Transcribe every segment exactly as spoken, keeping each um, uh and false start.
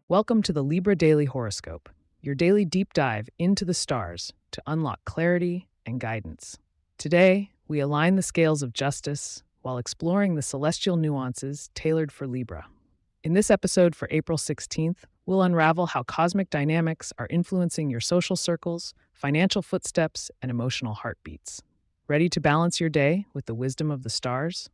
Welcome to the Libra Daily Horoscope, your daily deep dive into the stars to unlock clarity and guidance. Today, we align the scales of justice while exploring the celestial nuances tailored for Libra. In this episode for April sixteenth, we'll unravel how cosmic dynamics are influencing your social circles, financial footsteps, and emotional heartbeats. Ready to balance your day with the wisdom of the stars?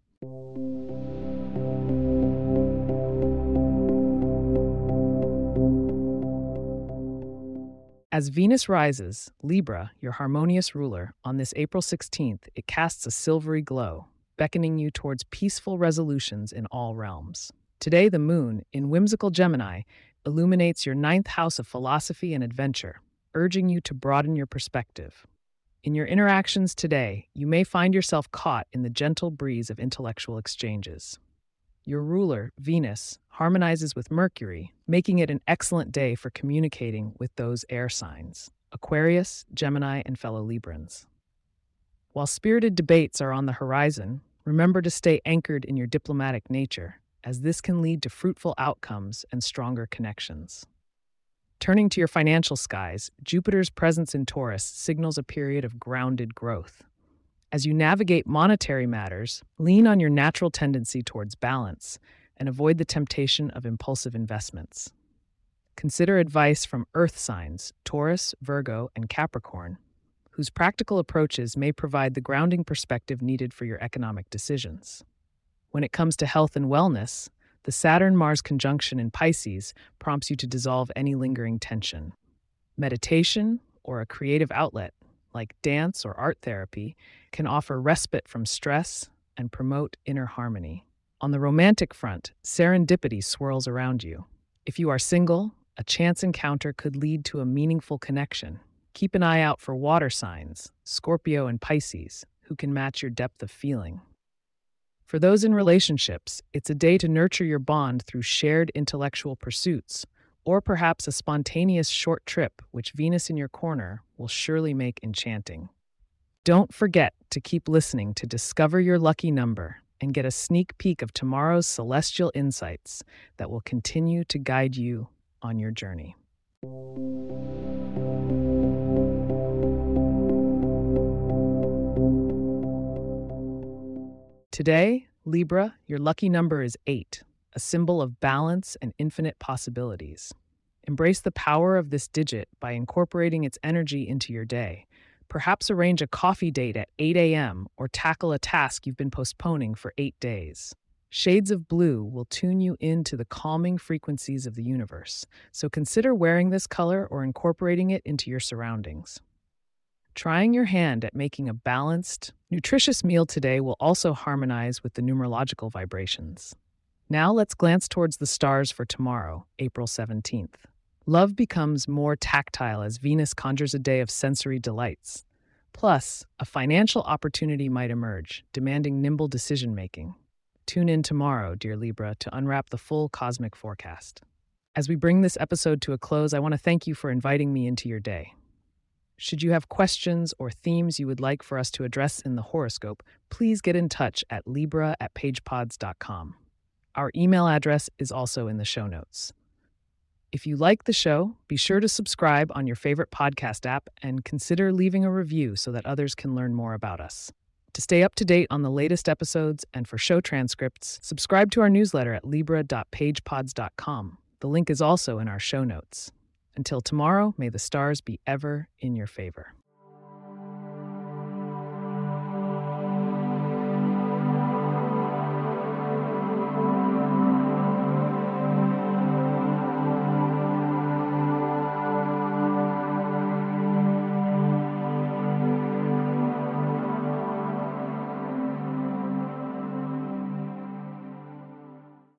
As Venus rises, Libra, your harmonious ruler, on this April sixteenth, it casts a silvery glow, beckoning you towards peaceful resolutions in all realms. Today, the moon, in whimsical Gemini, illuminates your ninth house of philosophy and adventure, urging you to broaden your perspective. In your interactions today, you may find yourself caught in the gentle breeze of intellectual exchanges. Your ruler, Venus, harmonizes with Mercury, making it an excellent day for communicating with those air signs, Aquarius, Gemini, and fellow Librans. While spirited debates are on the horizon, remember to stay anchored in your diplomatic nature, as this can lead to fruitful outcomes and stronger connections. Turning to your financial skies, Jupiter's presence in Taurus signals a period of grounded growth. As you navigate monetary matters, lean on your natural tendency towards balance and avoid the temptation of impulsive investments. Consider advice from earth signs, Taurus, Virgo, and Capricorn, whose practical approaches may provide the grounding perspective needed for your economic decisions. When it comes to health and wellness, the Saturn-Mars conjunction in Pisces prompts you to dissolve any lingering tension. Meditation, or a creative outlet, like dance or art therapy, can offer respite from stress and promote inner harmony. On the romantic front, serendipity swirls around you. If you are single, a chance encounter could lead to a meaningful connection. Keep an eye out for water signs, Scorpio and Pisces, who can match your depth of feeling. For those in relationships, it's a day to nurture your bond through shared intellectual pursuits, or perhaps a spontaneous short trip, which Venus in your corner will surely make enchanting. Don't forget to keep listening to discover your lucky number and get a sneak peek of tomorrow's celestial insights that will continue to guide you on your journey. Today, Libra, your lucky number is eight, a symbol of balance and infinite possibilities. Embrace the power of this digit by incorporating its energy into your day. Perhaps arrange a coffee date at eight a.m. or tackle a task you've been postponing for eight days. Shades of blue will tune you into the calming frequencies of the universe, so consider wearing this color or incorporating it into your surroundings. Trying your hand at making a balanced, nutritious meal today will also harmonize with the numerological vibrations. Now let's glance towards the stars for tomorrow, April seventeenth. Love becomes more tactile as Venus conjures a day of sensory delights. Plus, a financial opportunity might emerge, demanding nimble decision-making. Tune in tomorrow, dear Libra, to unwrap the full cosmic forecast. As we bring this episode to a close, I want to thank you for inviting me into your day. Should you have questions or themes you would like for us to address in the horoscope, please get in touch at libra at pagepods dot com. Our email address is also in the show notes. If you like the show, be sure to subscribe on your favorite podcast app and consider leaving a review so that others can learn more about us. To stay up to date on the latest episodes and for show transcripts, subscribe to our newsletter at libra dot pagepods dot com. The link is also in our show notes. Until tomorrow, may the stars be ever in your favor.